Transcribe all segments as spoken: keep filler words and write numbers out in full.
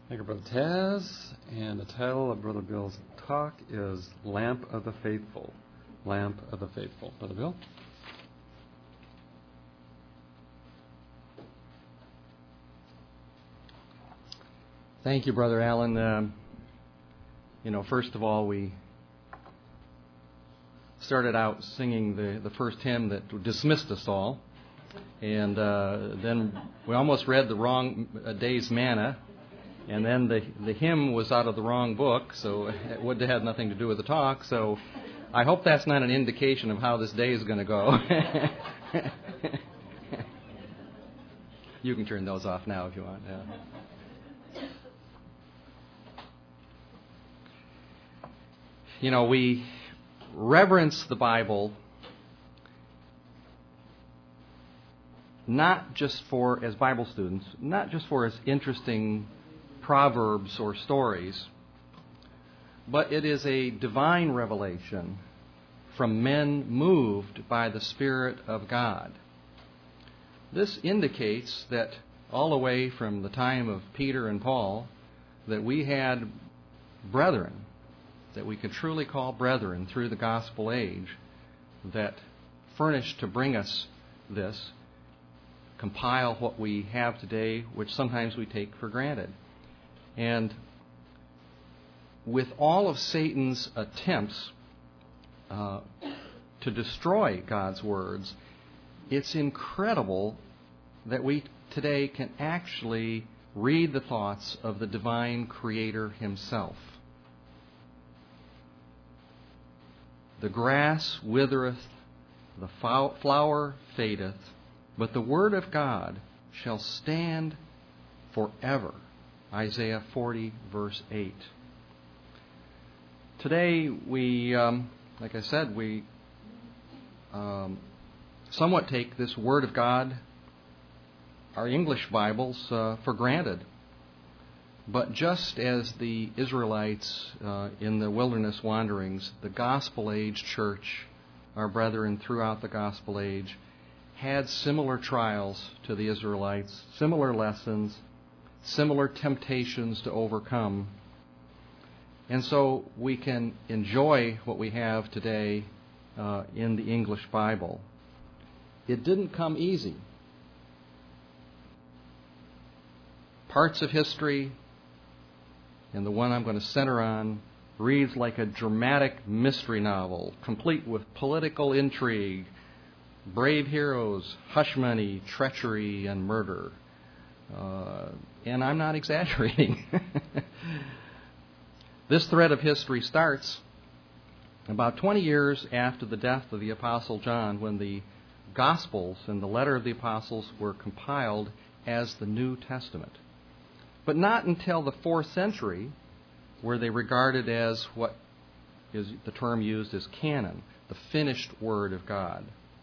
Thank you, Brother Taz. And the title of Brother Bill's talk is Lamp of the Faithful. Lamp of the Faithful. Brother Bill? Thank you, Brother Allen. Um, you know, first of all, we started out singing the, the first hymn that dismissed us all. And uh, then we almost read the wrong uh, day's manna. And then the the hymn was out of the wrong book, so it would have had nothing to do with the talk. So I hope that's not an indication of how this day is going to go. You can turn those off now if you want. Yeah. You know, we reverence the Bible not just for, as Bible students, not just for its interesting proverbs or stories, but it is a divine revelation from men moved by the Spirit of God. This indicates that all the way from the time of Peter and Paul, that we had brethren, that we could truly call brethren through the gospel age, that furnished to bring us this, compile what we have today, which sometimes we take for granted. And with all of Satan's attempts uh, to destroy God's words, it's incredible that we today can actually read the thoughts of the divine Creator Himself. The grass withereth, the flower fadeth, but the word of God shall stand forever. Isaiah forty, verse eight. Today, we, um, like I said, we um, somewhat take this Word of God, our English Bibles, uh, for granted. But just as the Israelites uh, in the wilderness wanderings, the Gospel Age church, our brethren throughout the Gospel Age, had similar trials to the Israelites, similar lessons, similar temptations to overcome. And so we can enjoy what we have today uh, in the English Bible. It didn't come easy. Parts of history, and the one I'm going to center on, reads like a dramatic mystery novel, complete with political intrigue, brave heroes, hush money, treachery, and murder. Uh, and I'm not exaggerating. This thread of history starts about twenty years after the death of the Apostle John, when the Gospels and the letter of the Apostles were compiled as the New Testament. But not until the fourth century were they regarded as what is the term used as canon, the finished Word of God.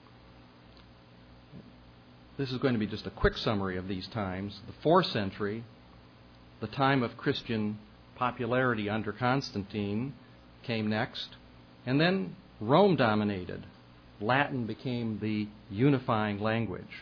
This is going to be just a quick summary of these times. The fourth century, the time of Christian popularity under Constantine, came next. And then Rome dominated. Latin became the unifying language.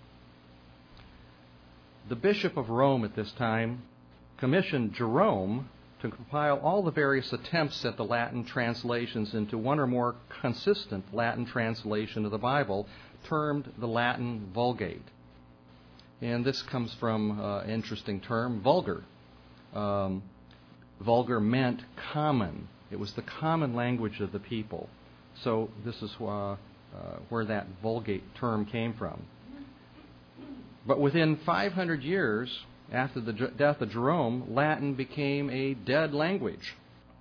The Bishop of Rome at this time commissioned Jerome to compile all the various attempts at the Latin translations into one or more consistent Latin translation of the Bible, termed the Latin Vulgate. And this comes from uh, an interesting term, vulgar. Um, vulgar meant common. It was the common language of the people. So this is uh, uh, where that Vulgate term came from. But within five hundred years after the death of Jerome, Latin became a dead language.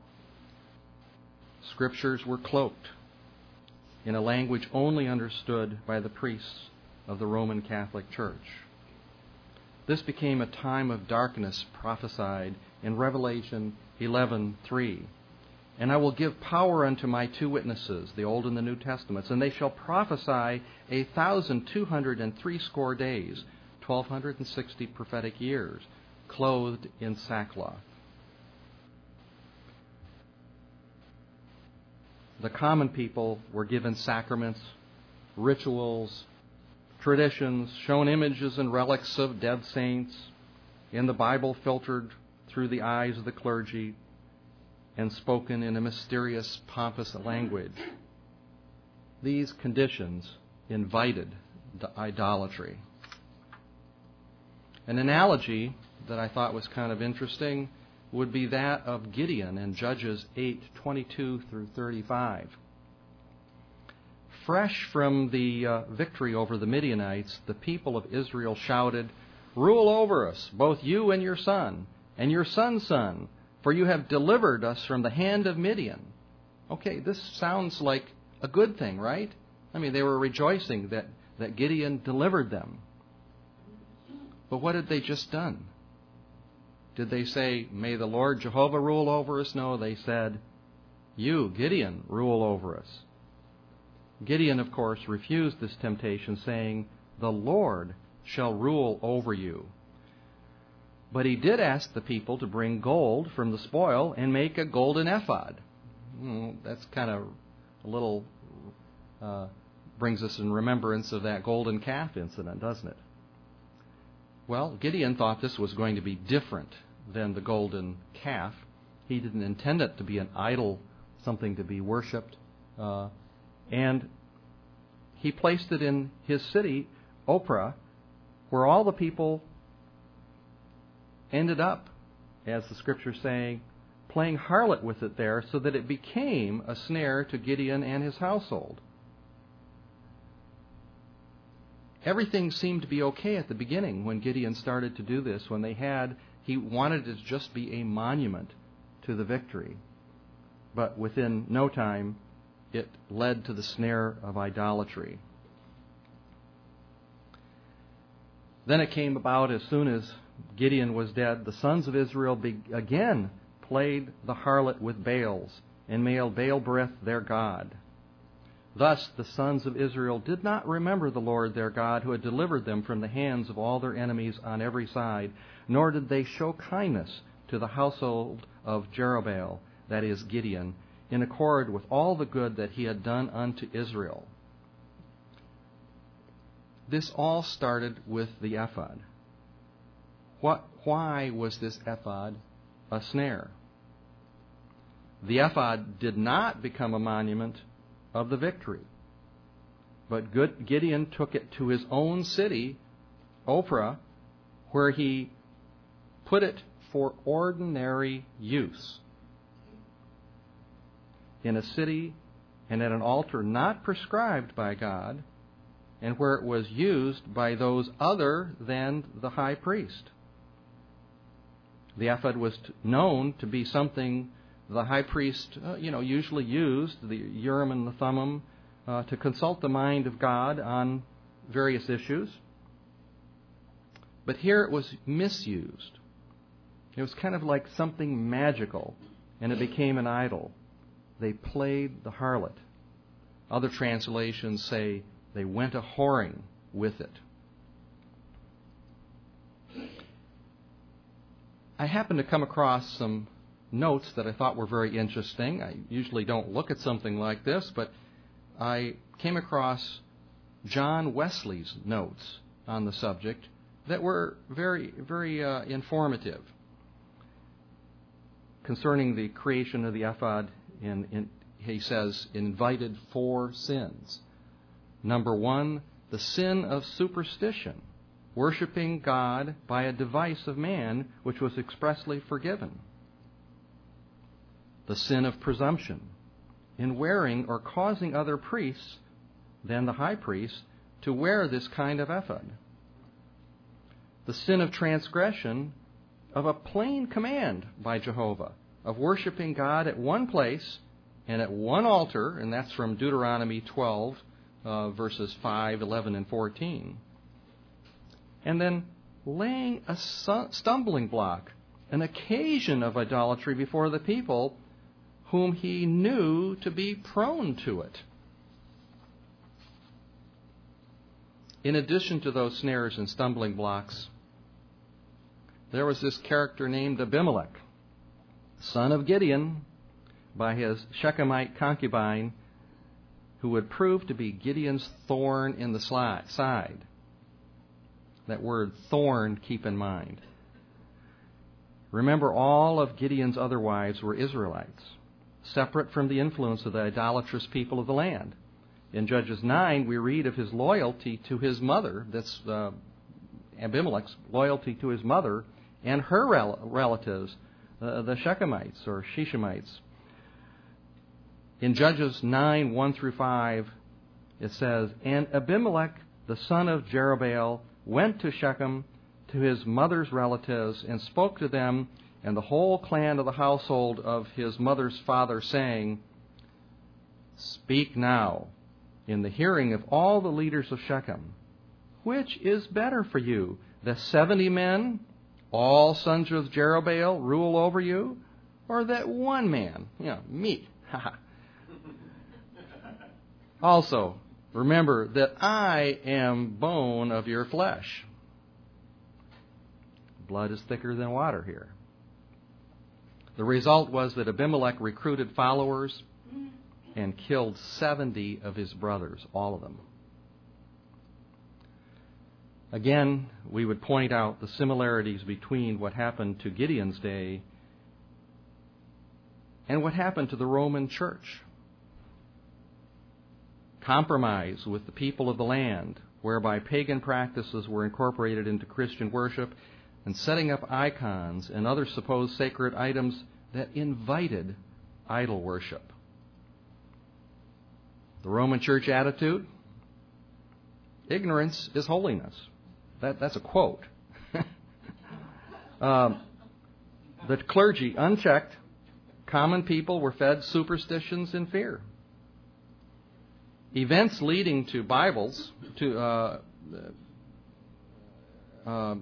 Scriptures were cloaked in a language only understood by the priests of the Roman Catholic Church. This became a time of darkness prophesied in Revelation eleven three. And I will give power unto my two witnesses, the Old and the New Testaments, and they shall prophesy a thousand two hundred and threescore days, twelve hundred and sixty prophetic years, clothed in sackcloth. The common people were given sacraments, rituals, traditions, shown images and relics of dead saints, in the Bible filtered through the eyes of the clergy and spoken in a mysterious, pompous language. These conditions invited idolatry. An analogy that I thought was kind of interesting would be that of Gideon in Judges eight twenty-two through thirty-five. Fresh from the uh, victory over the Midianites, the people of Israel shouted, "Rule over us, both you and your son, and your son's son, for you have delivered us from the hand of Midian." Okay, this sounds like a good thing, right? I mean, they were rejoicing that, that Gideon delivered them. But what had they just done? Did they say, "May the Lord Jehovah rule over us"? No, they said, "You, Gideon, rule over us." Gideon, of course, refused this temptation, saying, "The Lord shall rule over you." But he did ask the people to bring gold from the spoil and make a golden ephod. Hmm, that's kind of a little, uh, brings us in remembrance of that golden calf incident, doesn't it? Well, Gideon thought this was going to be different than the golden calf. He didn't intend it to be an idol, something to be worshipped. Uh, and he placed it in his city, Ophrah, where all the people ended up, as the Scripture's saying, playing harlot with it there, so that it became a snare to Gideon and his household. Everything seemed to be okay at the beginning when Gideon started to do this, when they had, he wanted it to just be a monument to the victory. But within no time, it led to the snare of idolatry. Then it came about as soon as Gideon was dead, the sons of Israel be- again played the harlot with Baals and made Baal-berith their god. Thus the sons of Israel did not remember the Lord their God, who had delivered them from the hands of all their enemies on every side, nor did they show kindness to the household of Jerubbaal, that is Gideon, in accord with all the good that he had done unto Israel. This all started with the ephod. What, why was this ephod a snare? The ephod did not become a monument of the victory, but Gideon took it to his own city, Ophrah, where he put it for ordinary use in a city and at an altar not prescribed by God, and where it was used by those other than the high priest. The ephod was known to be something the high priest, uh, you know, usually used, the Urim and the Thummim, uh, to consult the mind of God on various issues. But here it was misused. It was kind of like something magical, and it became an idol. They played the harlot. Other translations say they went a-whoring with it. I happened to come across some notes that I thought were very interesting. I usually don't look at something like this, but I came across John Wesley's notes on the subject that were very, very uh, informative concerning the creation of the ephod. In, in, he says, invited four sins. Number one, the sin of superstition, worshiping God by a device of man, which was expressly forgiven. The sin of presumption, in wearing or causing other priests than the high priest to wear this kind of ephod. The sin of transgression of a plain command by Jehovah of worshiping God at one place and at one altar, and that's from Deuteronomy twelve, uh, verses five, eleven, and fourteen. And then laying a stumbling block, an occasion of idolatry before the people whom he knew to be prone to it. In addition to those snares and stumbling blocks, there was this character named Abimelech, son of Gideon, by his Shechemite concubine, who would prove to be Gideon's thorn in the side. That word thorn, keep in mind. Remember, all of Gideon's other wives were Israelites, separate from the influence of the idolatrous people of the land. In Judges nine, we read of his loyalty to his mother, that's uh, Abimelech's loyalty to his mother and her rel- relatives, uh, the Shechemites or Shechemites. In Judges nine, one through five, it says, "And Abimelech, the son of Jerubbaal, went to Shechem to his mother's relatives and spoke to them and the whole clan of the household of his mother's father, saying, 'Speak now in the hearing of all the leaders of Shechem, which is better for you, that seventy men, all sons of Jerubbaal, rule over you, or that one man, you know, me?' Also, remember that I am bone of your flesh." Blood is thicker than water here. The result was that Abimelech recruited followers and killed seventy of his brothers, all of them. Again, we would point out the similarities between what happened to Gideon's day and what happened to the Roman church. Compromise with the people of the land, whereby pagan practices were incorporated into Christian worship, and setting up icons and other supposed sacred items that invited idol worship. The Roman church attitude: ignorance is holiness. That, that's a quote. um, the clergy, unchecked, common people were fed superstitions and fear. Events leading to Bibles, to uh, uh,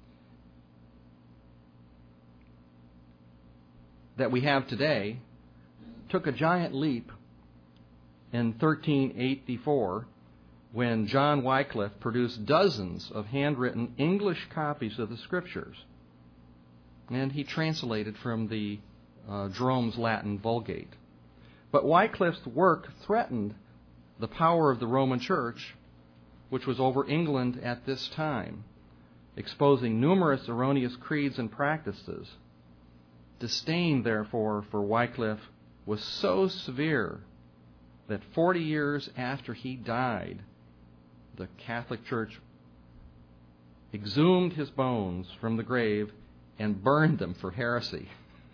that we have today, took a giant leap in thirteen eighty-four when John Wycliffe produced dozens of handwritten English copies of the Scriptures. And he translated from the uh, Jerome's Latin Vulgate. But Wycliffe's work threatened the power of the Roman Church, which was over England at this time, exposing numerous erroneous creeds and practices. Disdain, therefore, for Wycliffe was so severe that forty years after he died, the Catholic Church exhumed his bones from the grave and burned them for heresy.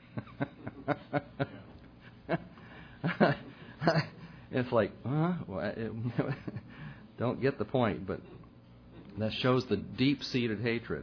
It's like, huh? Don't get the point, but that shows the deep-seated hatred.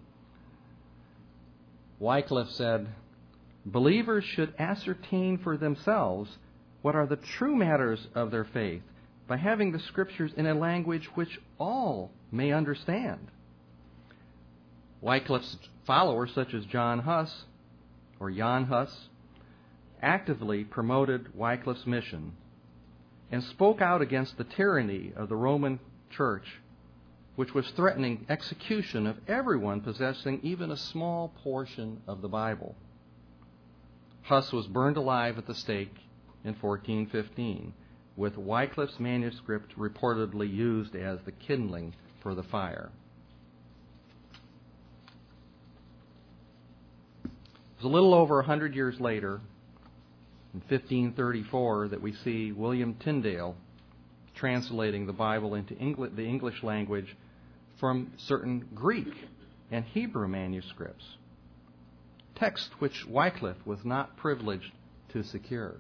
Wycliffe said, "Believers should ascertain for themselves what are the true matters of their faith by having the Scriptures in a language which all may understand." Wycliffe's followers, such as John Huss, or Jan Hus, actively promoted Wycliffe's mission and spoke out against the tyranny of the Roman Church, which was threatening execution of everyone possessing even a small portion of the Bible. Huss was burned alive at the stake in fourteen fifteen, with Wycliffe's manuscript reportedly used as the kindling for the fire. It was a little over a hundred years later, in fifteen thirty-four, that we see William Tyndale translating the Bible into Engl- the English language from certain Greek and Hebrew manuscripts, text which Wycliffe was not privileged to secure.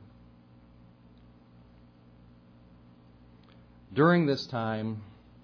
During this time,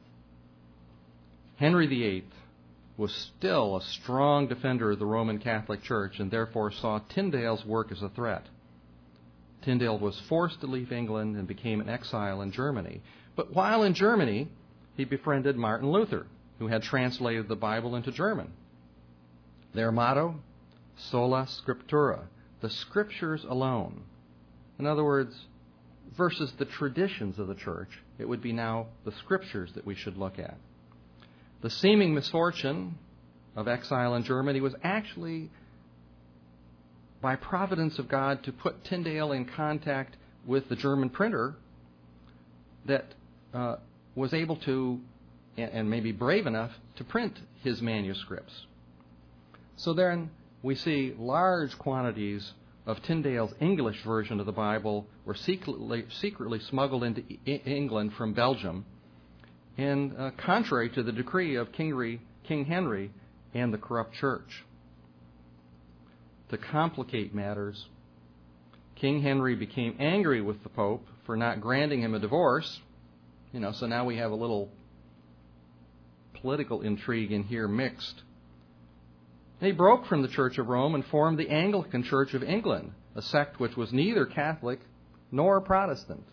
Henry the Eighth was still a strong defender of the Roman Catholic Church and therefore saw Tyndale's work as a threat. Tyndale was forced to leave England and became an exile in Germany. But while in Germany, he befriended Martin Luther, who had translated the Bible into German. Their motto, sola scriptura, the Scriptures alone. In other words, versus the traditions of the church, it would be now the Scriptures that we should look at. The seeming misfortune of exile in Germany was actually by providence of God to put Tyndale in contact with the German printer that uh, was able to, and maybe brave enough, to print his manuscripts. So then we see large quantities of Tyndale's English version of the Bible were secretly, secretly smuggled into e- England from Belgium, and uh, contrary to the decree of King, King Henry and the corrupt church. To complicate matters, King Henry became angry with the Pope for not granting him a divorce. You know, so now we have a little political intrigue in here mixed. And he broke from the Church of Rome and formed the Anglican Church of England, a sect which was neither Catholic nor Protestant.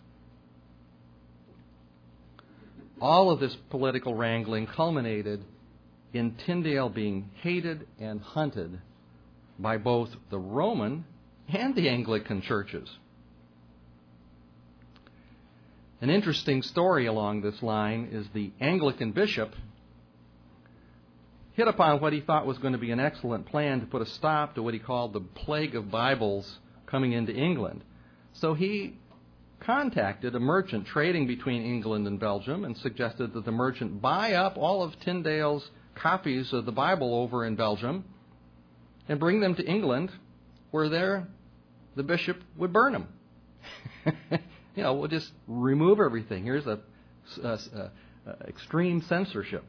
All of this political wrangling culminated in Tyndale being hated and hunted by both the Roman and the Anglican churches. An interesting story along this line is the Anglican bishop hit upon what he thought was going to be an excellent plan to put a stop to what he called the plague of Bibles coming into England. So he contacted a merchant trading between England and Belgium and suggested that the merchant buy up all of Tyndale's copies of the Bible over in Belgium and bring them to England, where there the bishop would burn them. You know, we'll just remove everything. Here's a, a, a, a extreme censorship.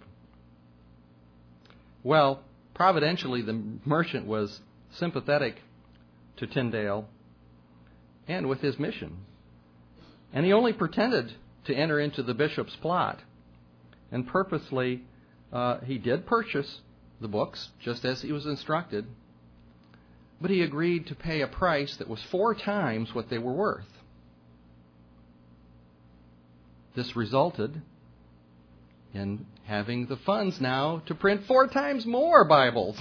Well, providentially, the merchant was sympathetic to Tyndale and with his mission. And he only pretended to enter into the bishop's plot. And purposely, uh, he did purchase the books, just as he was instructed. But he agreed to pay a price that was four times what they were worth. This resulted in having the funds now to print four times more Bibles.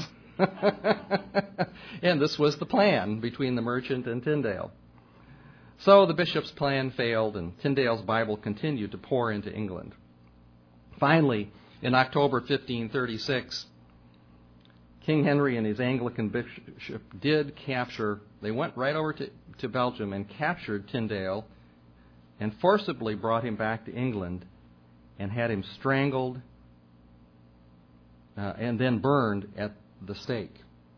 And this was the plan between the merchant and Tyndale. So the bishop's plan failed, and Tyndale's Bible continued to pour into England. Finally, in October fifteen thirty-six, King Henry and his Anglican bishop did capture, they went right over to, to Belgium and captured Tyndale and forcibly brought him back to England and had him strangled uh, and then burned at the stake.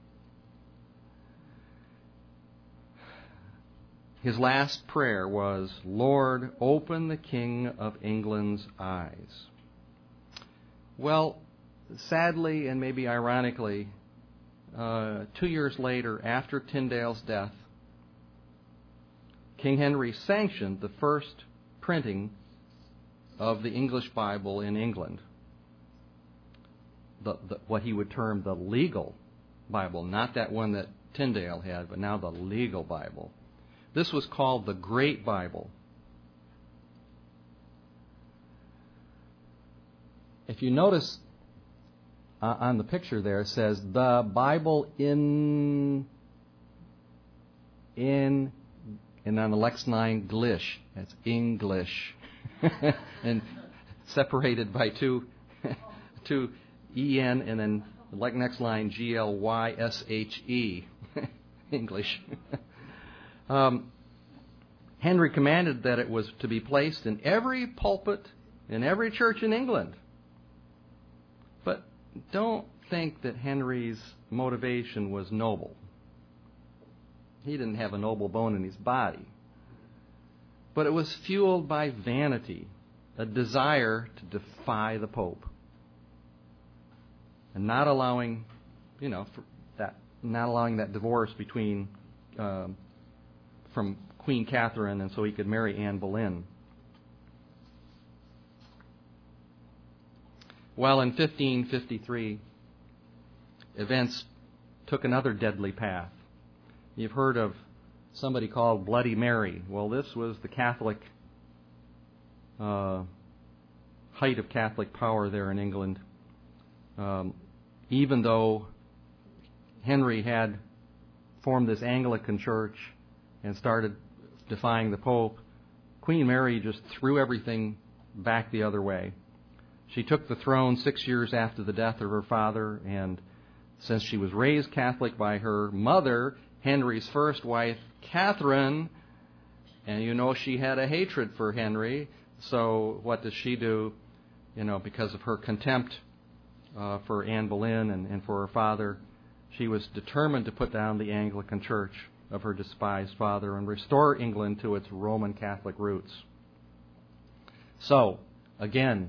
His last prayer was, "Lord, open the King of England's eyes." Well, sadly and maybe ironically, uh, two years later, after Tyndale's death, King Henry sanctioned the first printing of the English Bible in England. The, the, what he would term the legal Bible, not that one that Tyndale had, but now the legal Bible. This was called the Great Bible. If you notice uh, on the picture there, it says the Bible in, in, and on the next line, Glish. That's English. And separated by two, two E N, and then the next line, G L Y S H E. English. Um, Henry commanded that it was to be placed in every pulpit in every church in England. But don't think that Henry's motivation was noble. He didn't have a noble bone in his body. But it was fueled by vanity, a desire to defy the Pope, and not allowing, you know, for that, not allowing that divorce between um, from Queen Catherine, and so he could marry Anne Boleyn. Well, in fifteen fifty-three, events took another deadly path. You've heard of somebody called Bloody Mary. Well, this was the Catholic uh, height of Catholic power there in England. Um, even though Henry had formed this Anglican church and started defying the Pope, Queen Mary just threw everything back the other way. She took the throne six years after the death of her father, and since she was raised Catholic by her mother, Henry's first wife, Catherine, and you know she had a hatred for Henry, so what does she do? You know, because of her contempt uh, for Anne Boleyn and, and for her father, She was determined to put down the Anglican Church of her despised father and restore England to its Roman Catholic roots. So, again,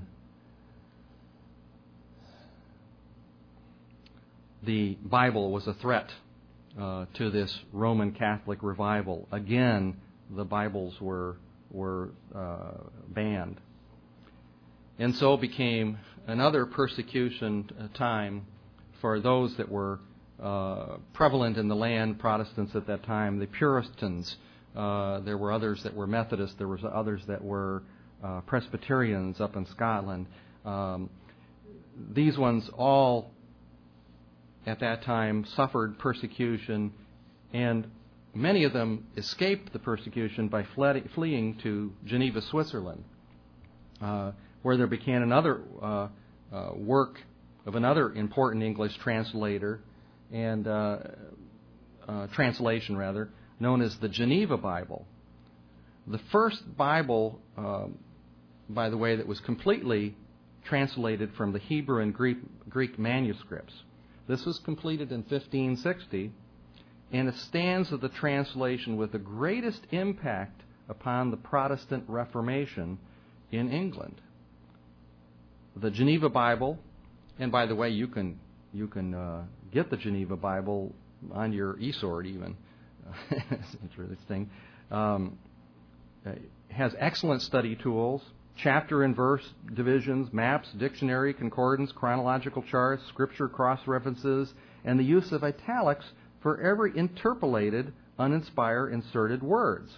the Bible was a threat uh, to this Roman Catholic revival. Again, the Bibles were were uh, banned. And so became another persecution time for those that were uh, prevalent in the land, Protestants at that time, the Puritans. Uh, there were others that were Methodists. There were others that were uh, Presbyterians up in Scotland. Um, these ones all, at that time, suffered persecution, and many of them escaped the persecution by fled, fleeing to Geneva, Switzerland, uh, where there began another uh, uh, work of another important English translator and uh, uh, translation, rather, known as the Geneva Bible. The first Bible, uh, by the way, that was completely translated from the Hebrew and Greek, Greek manuscripts. This was completed in fifteen sixty, and it stands as the translation with the greatest impact upon the Protestant Reformation in England. The Geneva Bible, and by the way, you can you can uh, get the Geneva Bible on your e-sword even. It's interesting. Um, has excellent study tools, chapter and verse divisions, maps, dictionary, concordance, chronological charts, scripture cross-references, and the use of italics for every interpolated, uninspired, inserted words.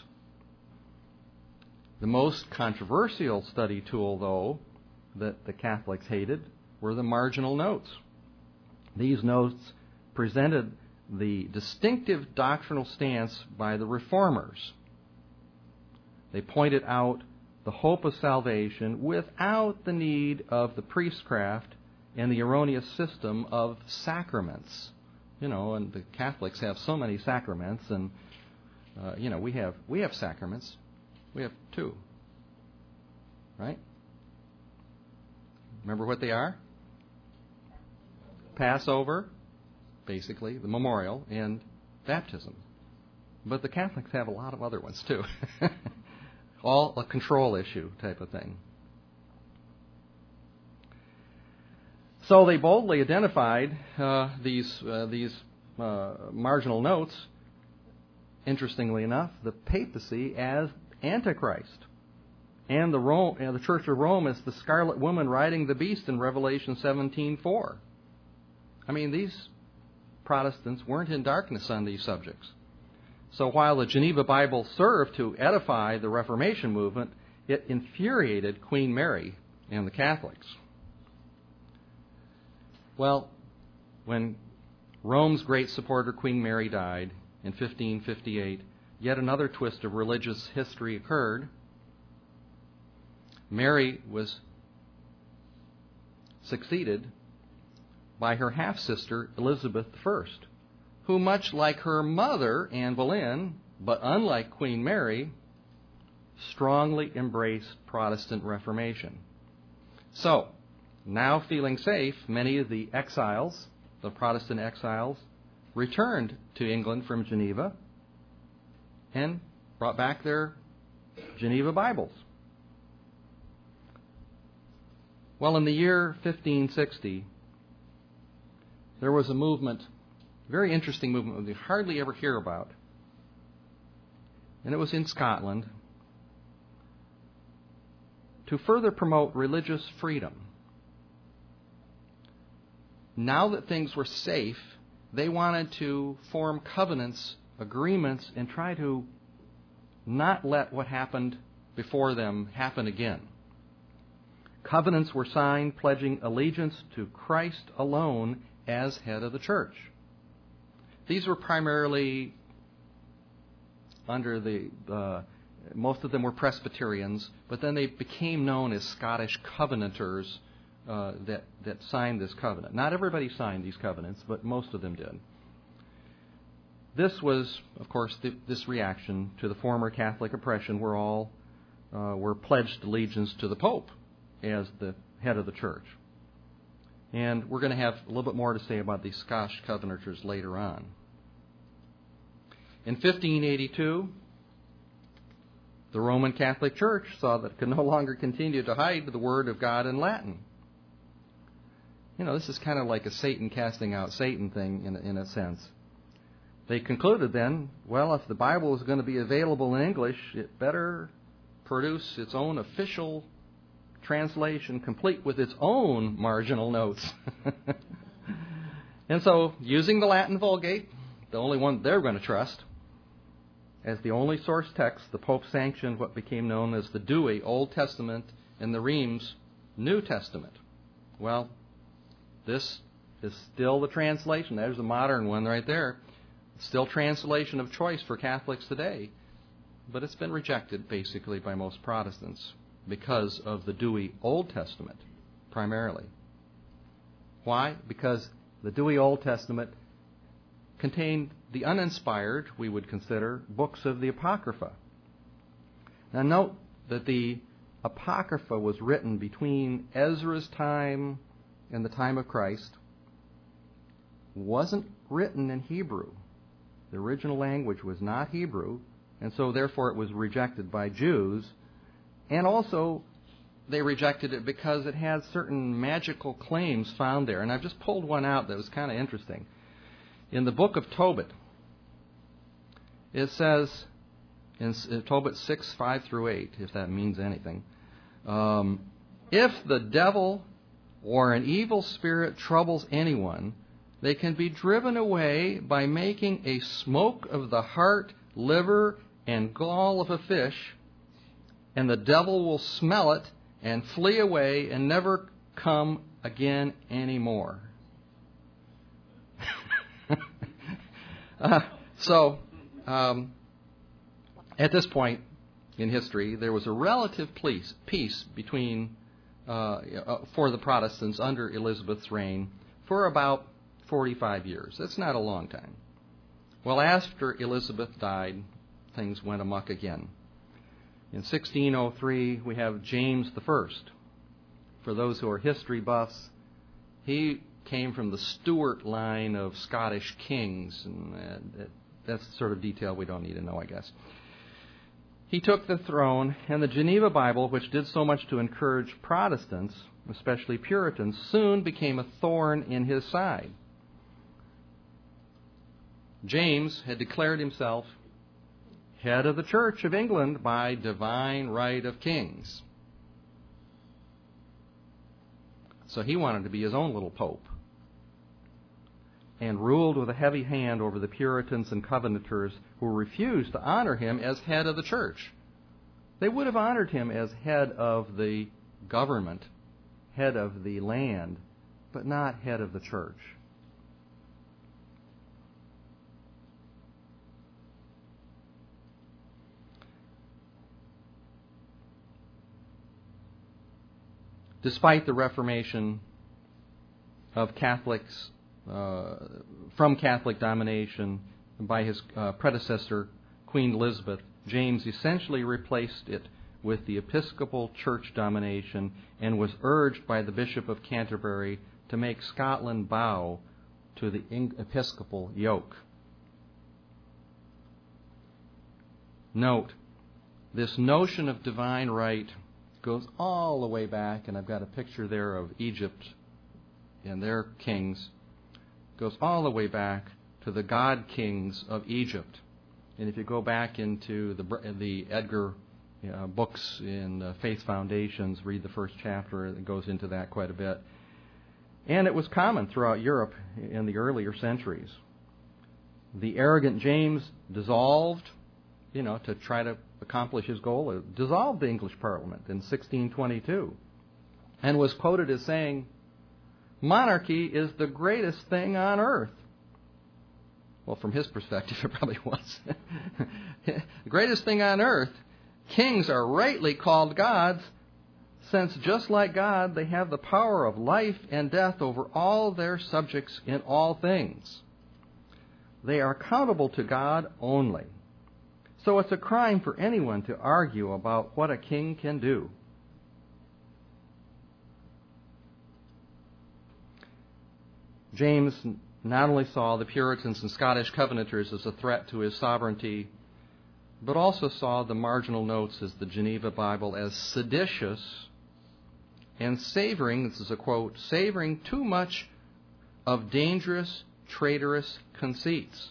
The most controversial study tool, though, that the Catholics hated were the marginal notes. These notes presented the distinctive doctrinal stance by the Reformers. They pointed out the hope of salvation without the need of the priestcraft and the erroneous system of sacraments. You know, and the Catholics have so many sacraments, and uh, you know, we have we have sacraments. We have two, right? Remember what they are? Passover, basically, the memorial, and baptism. But the Catholics have a lot of other ones too. All a control issue type of thing. So they boldly identified uh, these uh, these uh, marginal notes, interestingly enough, the papacy as Antichrist, and the Rome, uh, the Church of Rome as the scarlet woman riding the beast in Revelation seventeen four. I mean, these Protestants weren't in darkness on these subjects. So while the Geneva Bible served to edify the Reformation movement, it infuriated Queen Mary and the Catholics. Well, when Rome's great supporter, Queen Mary, died in fifteen fifty-eight, yet another twist of religious history occurred. Mary was succeeded by her half-sister, Elizabeth the First, who, much like her mother, Anne Boleyn, but unlike Queen Mary, strongly embraced Protestant Reformation. So, now feeling safe, many of the exiles, the Protestant exiles, returned to England from Geneva and brought back their Geneva Bibles. Well, in the year fifteen sixty, there was a movement, a very interesting movement we hardly ever hear about, and it was in Scotland, to further promote religious freedom. Now that things were safe, they wanted to form covenants, agreements, and try to not let what happened before them happen again. Covenants were signed pledging allegiance to Christ alone as head of the church. These were primarily under the, uh, most of them were Presbyterians, but then they became known as Scottish Covenanters uh, that, that signed this covenant. Not everybody signed these covenants, but most of them did. This was, of course, the, this reaction to the former Catholic oppression where all uh, were pledged allegiance to the Pope as the head of the church. And we're going to have a little bit more to say about these Scotch Covenanters later on. In fifteen eighty-two, the Roman Catholic Church saw that it could no longer continue to hide the Word of God in Latin. You know, this is kind of like a Satan casting out Satan thing in, in a sense. They concluded then, well, if the Bible is going to be available in English, it better produce its own official translation, complete with its own marginal notes. And so, using the Latin Vulgate, the only one they're going to trust, as the only source text, the Pope sanctioned what became known as the Douay Old Testament and the Reims New Testament. Well, this is still the translation. There's the modern one right there. Still translation of choice for Catholics today. But it's been rejected, basically, by most Protestants because of the Douay Old Testament, primarily. Why? Because the Douay Old Testament contained the uninspired, we would consider, books of the Apocrypha. Now note that the Apocrypha was written between Ezra's time and the time of Christ. Wasn't written in Hebrew. The original language was not Hebrew, and so therefore it was rejected by Jews. And also they rejected it because it had certain magical claims found there. And I've just pulled one out that was kind of interesting. In the book of Tobit, it says, in Tobit six, five through eight, if that means anything, um, if the devil or an evil spirit troubles anyone, they can be driven away by making a smoke of the heart, liver, and gall of a fish, and the devil will smell it and flee away and never come again anymore. uh, so, um, at this point in history, there was a relative peace, peace between uh, for the Protestants under Elizabeth's reign for about forty-five years. That's not a long time. Well, after Elizabeth died, things went amok again. In sixteen oh three, we have James the First. For those who are history buffs, he came from the Stuart line of Scottish kings, and uh, that's the sort of detail we don't need to know, I guess. He took the throne, and the Geneva Bible, which did so much to encourage Protestants, especially Puritans, soon became a thorn in his side. James had declared himself head of the Church of England by divine right of kings. So he wanted to be his own little pope, and ruled with a heavy hand over the Puritans and Covenanters who refused to honor him as head of the church. They would have honored him as head of the government, head of the land, but not head of the church. Despite the Reformation of Catholics, uh, from Catholic domination by his uh, predecessor, Queen Elizabeth, James essentially replaced it with the Episcopal Church domination and was urged by the Bishop of Canterbury to make Scotland bow to the Episcopal yoke. Note, this notion of divine right goes all the way back, and I've got a picture there of Egypt and their kings, goes all the way back to the god kings of Egypt. And if you go back into the the Edgar uh, books in uh, Faith Foundations, read the first chapter, it goes into that quite a bit. And it was common throughout Europe in the earlier centuries. The arrogant James dissolved, you know, to try to accomplish his goal, it dissolved the English Parliament in sixteen twenty-two, and was quoted as saying, "Monarchy is the greatest thing on earth." Well, from his perspective, it probably was. The greatest thing on earth. Kings are rightly called gods, since just like God, they have the power of life and death over all their subjects in all things. They are accountable to God only. So it's a crime for anyone to argue about what a king can do. James not only saw the Puritans and Scottish Covenanters as a threat to his sovereignty, but also saw the marginal notes as the Geneva Bible as seditious and savoring, this is a quote, savoring too much of dangerous, traitorous conceits.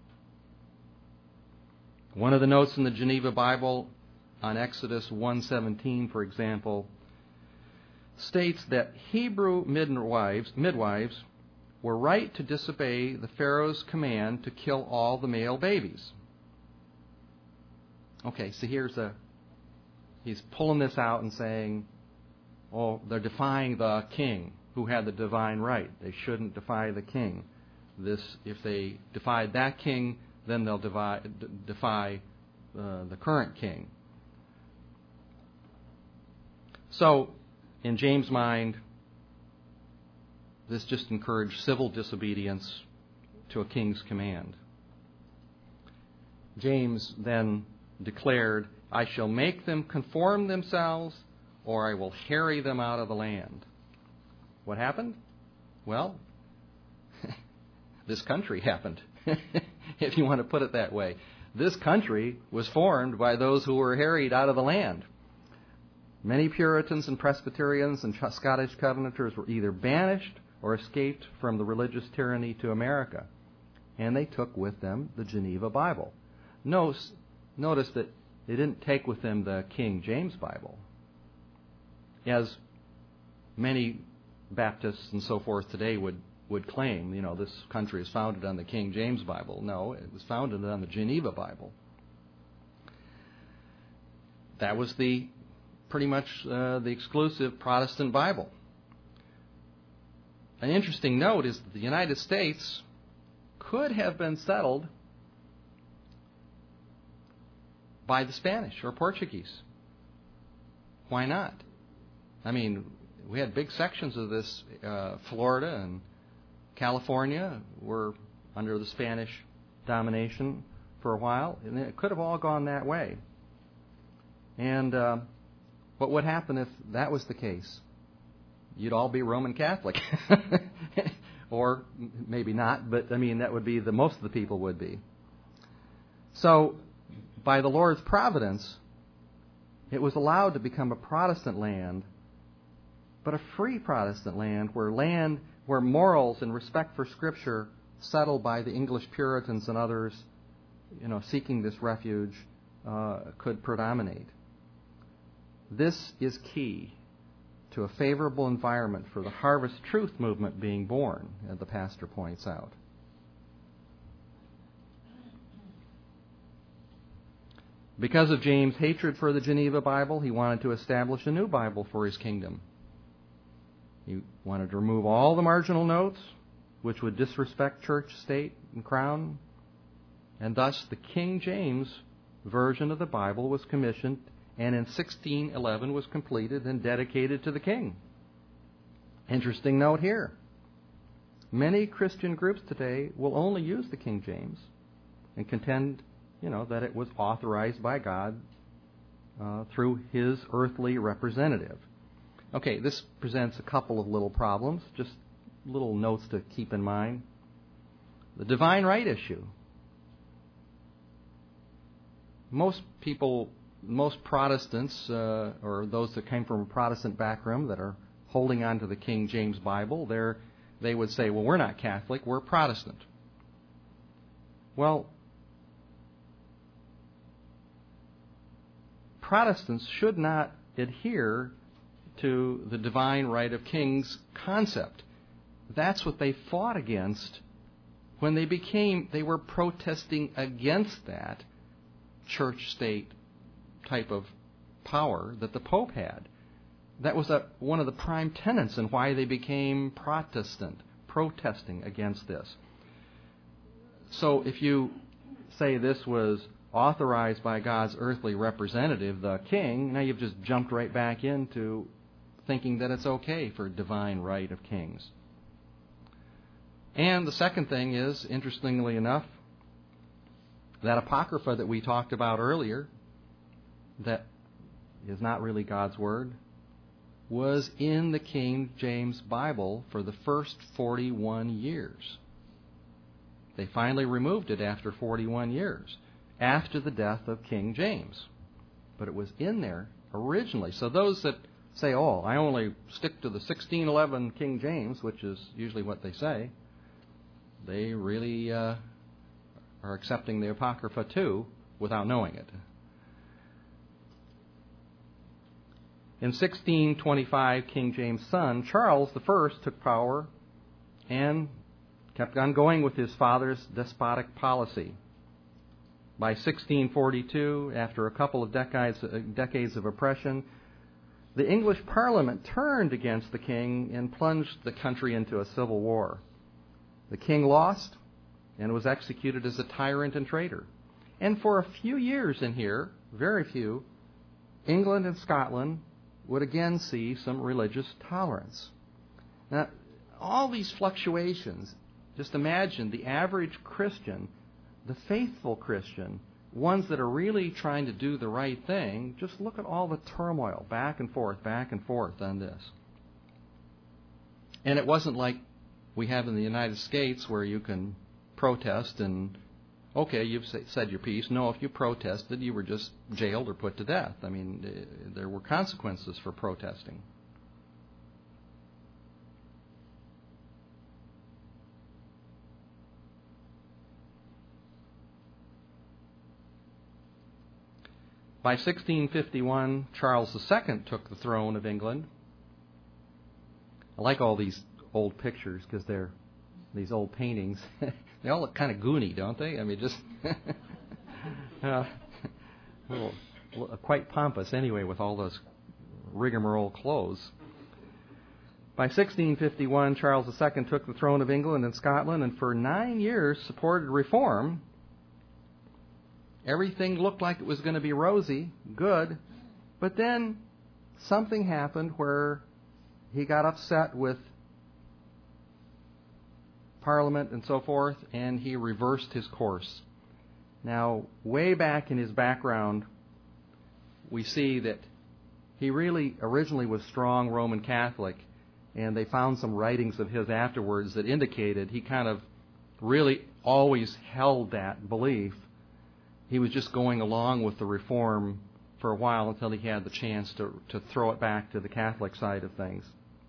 One of the notes in the Geneva Bible on Exodus one seventeen, for example, states that Hebrew midwives, midwives were right to disobey the Pharaoh's command to kill all the male babies. Okay, so here's a, he's pulling this out and saying, oh, they're defying the king who had the divine right. They shouldn't defy the king. This, if they defied that king, then they'll defy, d- defy uh, the current king. So, in James' mind, this just encouraged civil disobedience to a king's command. James then declared, I shall make them conform themselves, or I will harry them out of the land. What happened? Well, this country happened, if you want to put it that way. This country was formed by those who were harried out of the land. Many Puritans and Presbyterians and Scottish Covenanters were either banished or escaped from the religious tyranny to America, and they took with them the Geneva Bible. Notice, notice that they didn't take with them the King James Bible. As many Baptists and so forth today would, would claim, you know, this country is founded on the King James Bible. No, it was founded on the Geneva Bible. That was the pretty much uh, the exclusive Protestant Bible. An interesting note is that the United States could have been settled by the Spanish or Portuguese. Why not? I mean, we had big sections of this, uh, Florida and California were under the Spanish domination for a while, and it could have all gone that way. And uh, what would happen if that was the case? You'd all be Roman Catholic. Or maybe not, but I mean, that would be the most of the people would be. So, by the Lord's providence, it was allowed to become a Protestant land, but a free Protestant land where land, where morals and respect for Scripture settled by the English Puritans and others, you know, seeking this refuge, uh, could predominate. This is key to a favorable environment for the Harvest Truth movement being born, as the pastor points out. Because of James' hatred for the Geneva Bible, he wanted to establish a new Bible for his kingdom. He wanted to remove all the marginal notes, which would disrespect church, state, and crown. And thus, the King James version of the Bible was commissioned, and in sixteen eleven was completed and dedicated to the king. Interesting note here. Many Christian groups today will only use the King James and contend, you know, that it was authorized by God uh, through his earthly representative. Okay, this presents a couple of little problems, just little notes to keep in mind. The divine right issue. Most people, most Protestants, uh, or those that came from a Protestant background that are holding on to the King James Bible, they're, they would say, well, we're not Catholic, we're Protestant. Well, Protestants should not adhere to the divine right of kings concept. That's what they fought against when they became, they were protesting against that church-state type of power that the Pope had. That was a, one of the prime tenets in why they became Protestant, protesting against this. So if you say this was authorized by God's earthly representative, the king, now you've just jumped right back into thinking that it's okay for divine right of kings. And the second thing is, interestingly enough, that Apocrypha that we talked about earlier, that is not really God's Word, was in the King James Bible for the first forty-one years. They finally removed it after forty-one years, after the death of King James. But it was in there originally. So those that say, oh, I only stick to the sixteen eleven King James, which is usually what they say, they really uh, are accepting the Apocrypha too without knowing it. In sixteen twenty-five, King James' son, Charles the First, took power and kept on going with his father's despotic policy. By sixteen forty-two, after a couple of decades, uh, decades of oppression, the English Parliament turned against the king and plunged the country into a civil war. The king lost and was executed as a tyrant and traitor. And for a few years in here, very few, England and Scotland would again see some religious tolerance. Now, all these fluctuations, just imagine the average Christian, the faithful Christian, ones that are really trying to do the right thing, just look at all the turmoil back and forth, back and forth on this. And it wasn't like we have in the United States where you can protest and, okay, you've said your piece. No, if you protested, you were just jailed or put to death. I mean, there were consequences for protesting. By sixteen fifty-one, Charles the Second took the throne of England. I like all these old pictures because they're these old paintings. They all look kind of goony, don't they? I mean, just uh, little, quite pompous anyway with all those rigmarole clothes. By sixteen fifty-one, Charles the Second took the throne of England and Scotland and for nine years supported reform. Everything looked like it was going to be rosy, good, but then something happened where he got upset with Parliament and so forth, and he reversed his course. Now, way back in his background, we see that he really originally was strong Roman Catholic, and they found some writings of his afterwards that indicated he kind of really always held that belief. He was just going along with the reform for a while until he had the chance to, to throw it back to the Catholic side of things.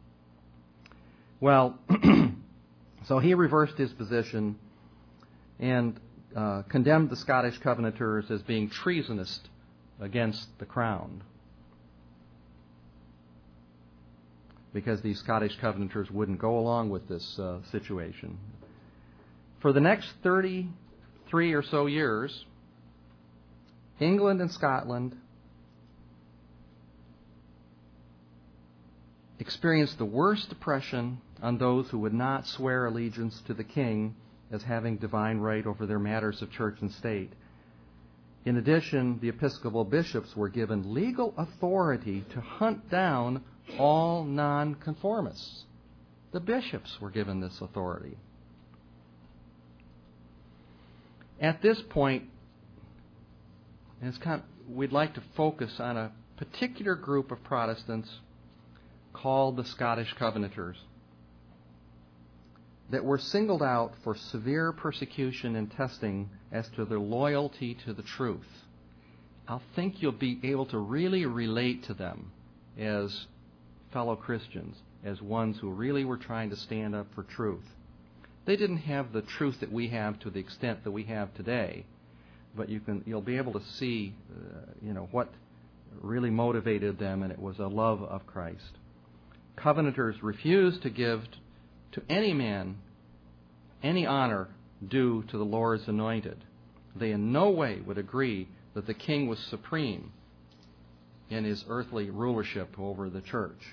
Well, so he reversed his position and uh, condemned the Scottish Covenanters as being treasonous against the crown, because these Scottish Covenanters wouldn't go along with this uh, situation. For the next thirty-three or so years, England and Scotland experienced the worst oppression on those who would not swear allegiance to the king as having divine right over their matters of church and state. In addition, the Episcopal bishops were given legal authority to hunt down all nonconformists. The bishops were given this authority. At this point, it's kind of, we'd like to focus on a particular group of Protestants called the Scottish Covenanters that were singled out for severe persecution and testing as to their loyalty to the truth. I think you'll be able to really relate to them as fellow Christians, as ones who really were trying to stand up for truth. They didn't have the truth that we have to the extent that we have today, but you can you'll be able to see, uh, you know, what really motivated them, and it was a love of Christ. Covenanters refused to give to any man any honor due to the Lord's anointed. They in no way would agree that the king was supreme in his earthly rulership over the church.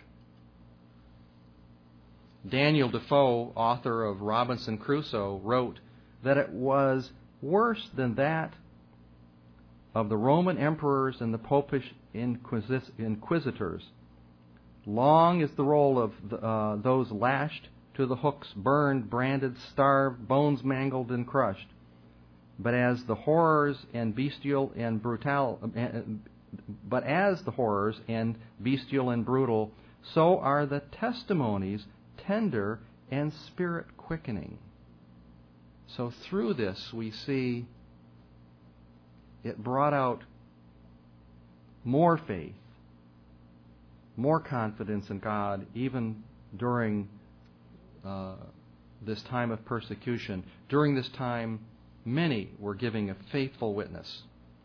Daniel Defoe, author of Robinson Crusoe, wrote that it was worse than that of the Roman emperors and the popish inquisitors. Long is the roll of the, uh, those lashed to the hooks, burned, branded, starved, bones mangled and crushed. But as the horrors and bestial and brutal, uh, but as the horrors and bestial and brutal so are the testimonies tender and spirit-quickening. So through this, we see it brought out more faith, more confidence in God, even during uh, this time of persecution. During this time, many were giving a faithful witness.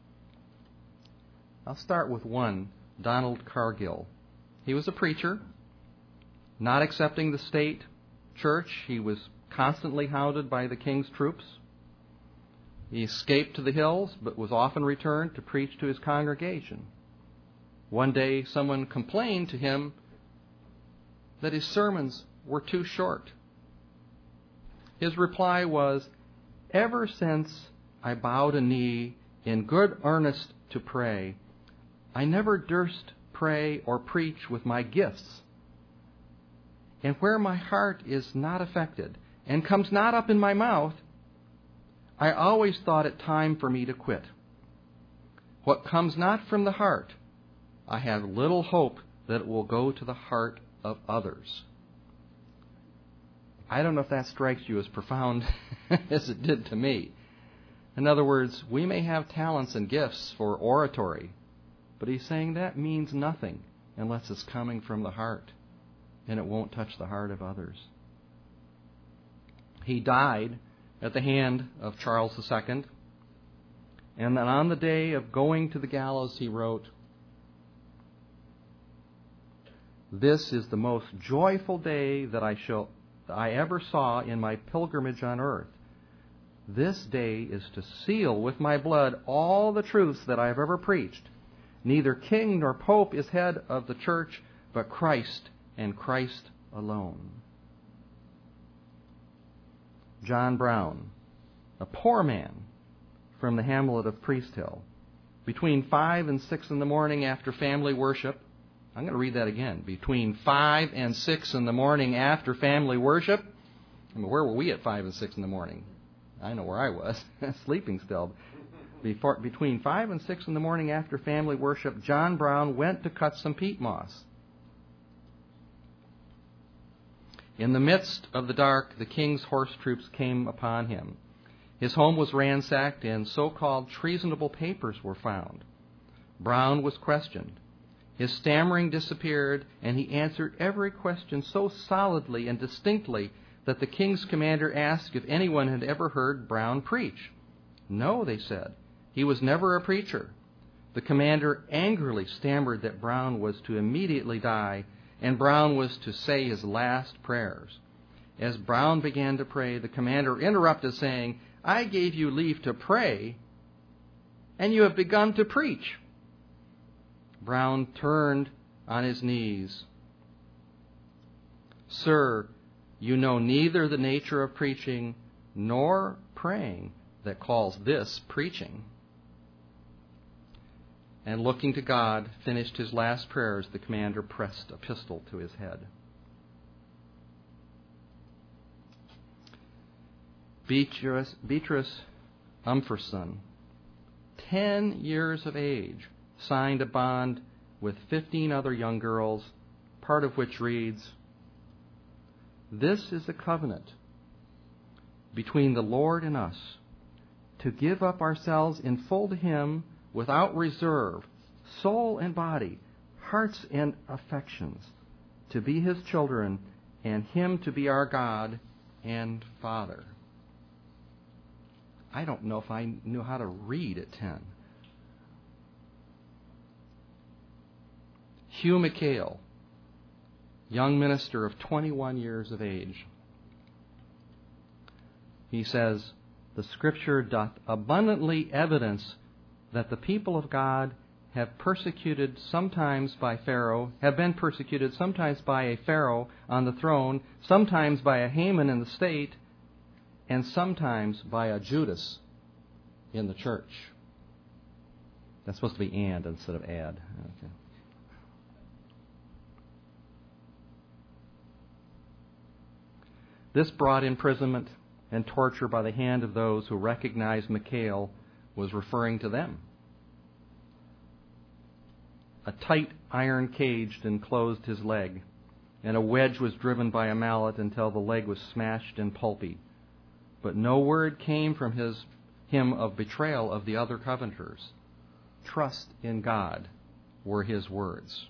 I'll start with one, Donald Cargill. He was a preacher, not accepting the state church. He was constantly hounded by the king's troops. He escaped to the hills, but was often returned to preach to his congregation. One day, someone complained to him that his sermons were too short. His reply was, "Ever since I bowed a knee in good earnest to pray, I never durst pray or preach with my gifts. And where my heart is not affected and comes not up in my mouth, I always thought it time for me to quit. What comes not from the heart, I have little hope that it will go to the heart of others." I don't know if that strikes you as profound as it did to me. In other words, we may have talents and gifts for oratory, but he's saying that means nothing unless it's coming from the heart, and it won't touch the heart of others. He died at the hand of Charles the Second, and then on the day of going to the gallows, he wrote, "This is the most joyful day that I shall I ever saw in my pilgrimage on earth. This day is to seal with my blood all the truths that I have ever preached. Neither king nor pope is head of the church, but Christ and Christ alone." John Brown, a poor man from the hamlet of Priest Hill, between five and six in the morning after family worship, I'm going to read that again. Between five and six in the morning after family worship. I mean, where were we at five and six in the morning? I know where I was, sleeping still. Before, between five and six in the morning after family worship, John Brown went to cut some peat moss. In the midst of the dark, the king's horse troops came upon him. His home was ransacked, and so-called treasonable papers were found. Brown was questioned. His stammering disappeared, and he answered every question so solidly and distinctly that the king's commander asked if anyone had ever heard Brown preach. No, they said. He was never a preacher. The commander angrily stammered that Brown was to immediately die, and Brown was to say his last prayers. As Brown began to pray, the commander interrupted, saying, "I gave you leave to pray, and you have begun to preach." Brown turned on his knees. "Sir, you know neither the nature of preaching nor praying that calls this preaching." And looking to God, finished his last prayers. The commander pressed a pistol to his head. Beatrice, Beatrice Umferson, ten years of age, signed a bond with fifteen other young girls, part of which reads, "This is a covenant between the Lord and us, to give up ourselves in full to Him without reserve, soul and body, hearts and affections, to be His children, and Him to be our God and Father." I don't know if I knew how to read at ten. Hugh McHale, young minister of twenty-one years of age. He says, "The Scripture doth abundantly evidence that the people of God have persecuted sometimes by Pharaoh, have been persecuted sometimes by a Pharaoh on the throne, sometimes by a Haman in the state, and sometimes by a Judas in the church." That's supposed to be and instead of add. Okay. This brought imprisonment and torture by the hand of those who recognized McHale was referring to them. A tight iron cage enclosed his leg, and a wedge was driven by a mallet until the leg was smashed and pulpy. But no word came from his, him of betrayal of the other Covenanters. Trust in God were his words.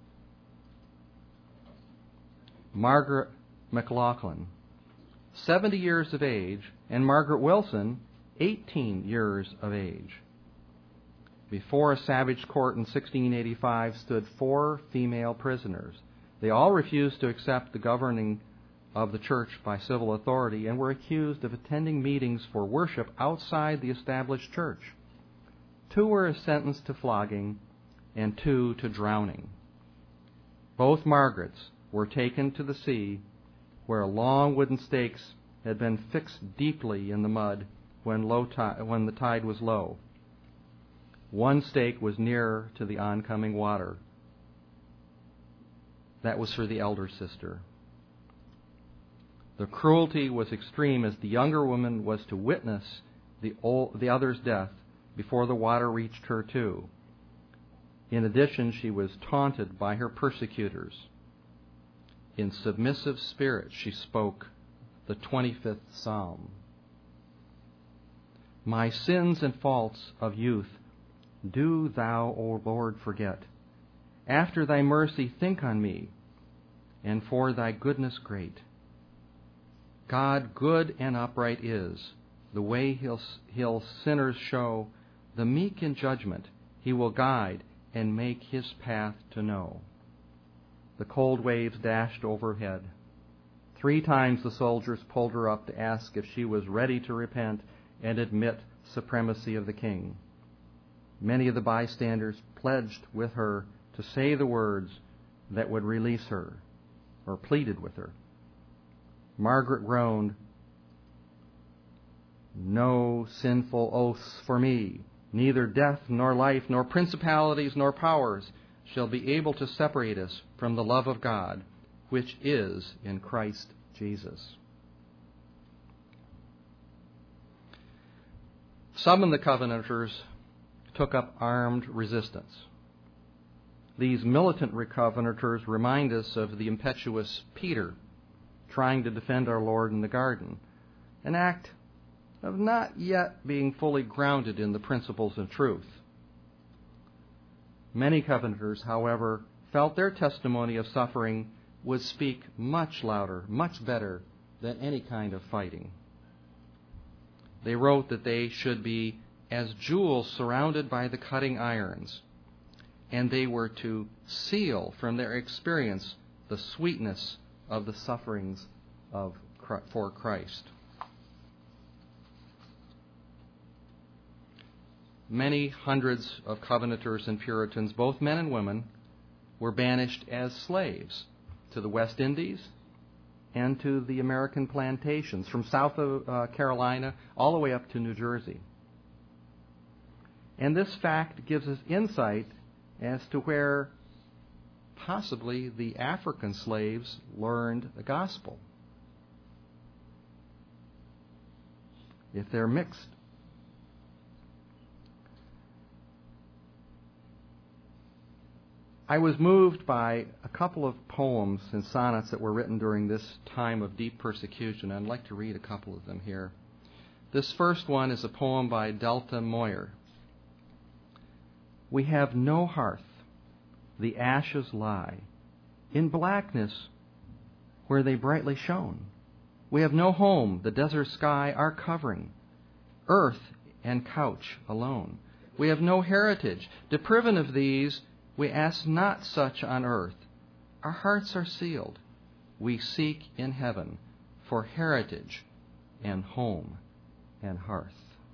Margaret McLaughlin, seventy years of age, and Margaret Wilson, eighteen years of age. Before a savage court in sixteen eighty-five stood four female prisoners. They all refused to accept the governing of the church by civil authority and were accused of attending meetings for worship outside the established church. Two were sentenced to flogging and two to drowning. Both Margarets were taken to the sea, where long wooden stakes had been fixed deeply in the mud when, low tide, when the tide was low. One stake was nearer to the oncoming water. That was for the elder sister. The cruelty was extreme, as the younger woman was to witness the, old, the other's death before the water reached her too. In addition, she was taunted by her persecutors. In submissive spirit, she spoke the twenty-fifth Psalm. My sins and faults of youth do thou, O Lord, forget. After thy mercy think on me, and for thy goodness great. God good and upright is, the way he'll, he'll sinners show, the meek in judgment he will guide and make his path to know. The cold waves dashed overhead. Three times the soldiers pulled her up to ask if she was ready to repent and admit supremacy of the king. Many of the bystanders pledged with her to say the words that would release her, or pleaded with her. Margaret groaned, "No sinful oaths for me. Neither death nor life, nor principalities nor powers shall be able to separate us from the love of God, which is in Christ Jesus." Some of the Covenanters took up armed resistance. These militant Covenanters remind us of the impetuous Peter trying to defend our Lord in the garden, an act of not yet being fully grounded in the principles of truth. Many Covenanters, however, felt their testimony of suffering would speak much louder, much better than any kind of fighting. They wrote that they should be as jewels surrounded by the cutting irons, and they were to seal from their experience the sweetness of the sufferings of for Christ. Many hundreds of Covenanters and Puritans, both men and women, were banished as slaves to the West Indies and to the American plantations, from South of uh, Carolina all the way up to New Jersey. And this fact gives us insight as to where possibly the African slaves learned the gospel. If they're mixed. I was moved by a couple of poems and sonnets that were written during this time of deep persecution. I'd like to read a couple of them here. This first one is a poem by Delta Moyer. We have no hearth, the ashes lie in blackness where they brightly shone. We have no home, the desert sky our covering, earth and couch alone. We have no heritage, depriven of these, we ask not such on earth. Our hearts are sealed. We seek in heaven for heritage and home and hearth.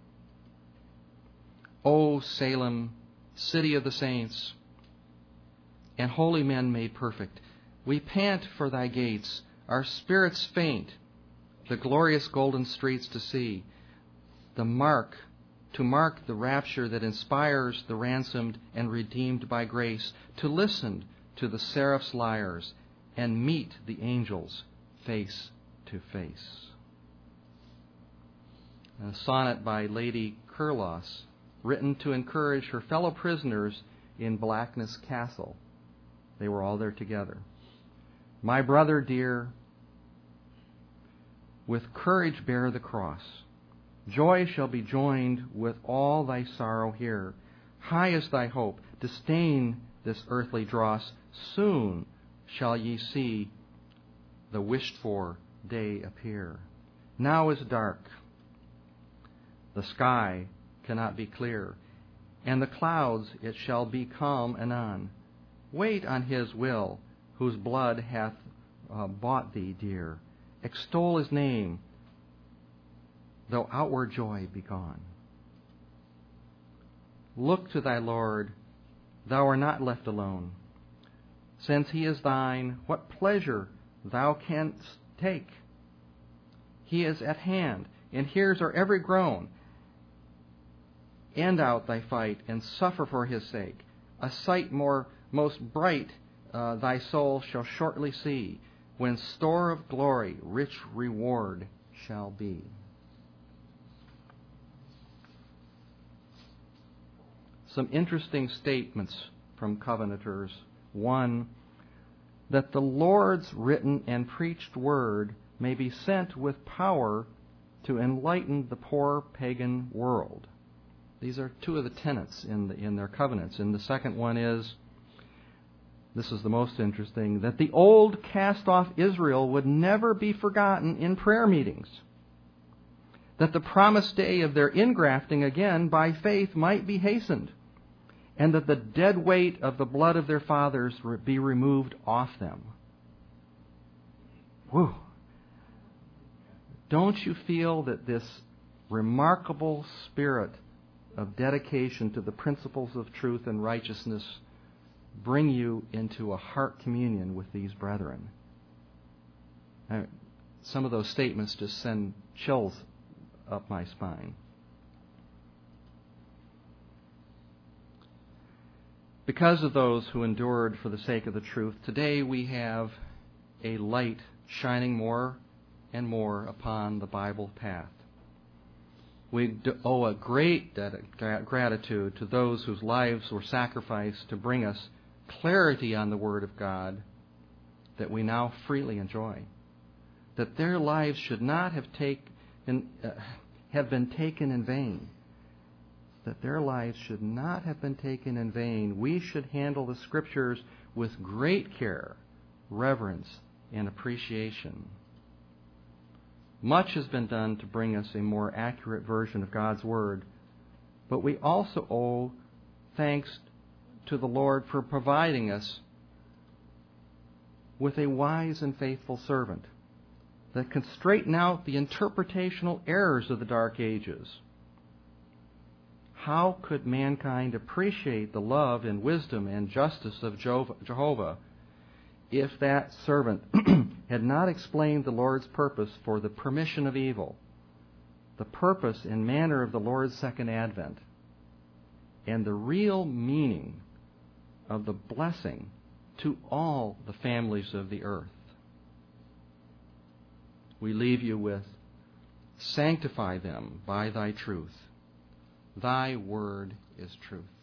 O Salem, city of the saints and holy men made perfect, we pant for thy gates, our spirits faint, the glorious golden streets to see, the mark to mark the rapture that inspires the ransomed and redeemed by grace, to listen to the seraphs' lyres and meet the angels face to face. A sonnet by Lady Curlos, written to encourage her fellow prisoners in Blackness Castle. They were all there together. My brother dear, with courage bear the cross. Joy shall be joined with all thy sorrow here. High is thy hope. Disdain this earthly dross. Soon shall ye see the wished-for day appear. Now is dark. The sky cannot be clear, and the clouds it shall be calm anon. Wait on his will, whose blood hath uh, bought thee dear. Extol his name, though outward joy be gone. Look to thy Lord, thou art not left alone. Since he is thine, what pleasure thou canst take. He is at hand, and hears our every groan. End out thy fight, and suffer for his sake. A sight more most bright uh, thy soul shall shortly see, when store of glory, rich reward shall be. Some interesting statements from Covenanters. One, that the Lord's written and preached word may be sent with power to enlighten the poor pagan world. These are two of the tenets in, the, in their covenants. And the second one is, this is the most interesting, that the old cast-off Israel would never be forgotten in prayer meetings. That the promised day of their ingrafting again by faith might be hastened, and that the dead weight of the blood of their fathers be removed off them. Whew. Don't you feel that this remarkable spirit of dedication to the principles of truth and righteousness bring you into a heart communion with these brethren? Now, some of those statements just send chills up my spine. Because of those who endured for the sake of the truth, today we have a light shining more and more upon the Bible path. We owe a great gratitude to those whose lives were sacrificed to bring us clarity on the Word of God that we now freely enjoy. That their lives should not have taken uh, have been taken in vain. That their lives should not have been taken in vain. We should handle the Scriptures with great care, reverence, and appreciation. Much has been done to bring us a more accurate version of God's Word, but we also owe thanks to the Lord for providing us with a wise and faithful servant that can straighten out the interpretational errors of the Dark Ages. How could mankind appreciate the love and wisdom and justice of Jehovah if that servant had not explained the Lord's purpose for the permission of evil, the purpose and manner of the Lord's second advent, and the real meaning of the blessing to all the families of the earth? We leave you with, sanctify them by thy truth. Thy word is truth.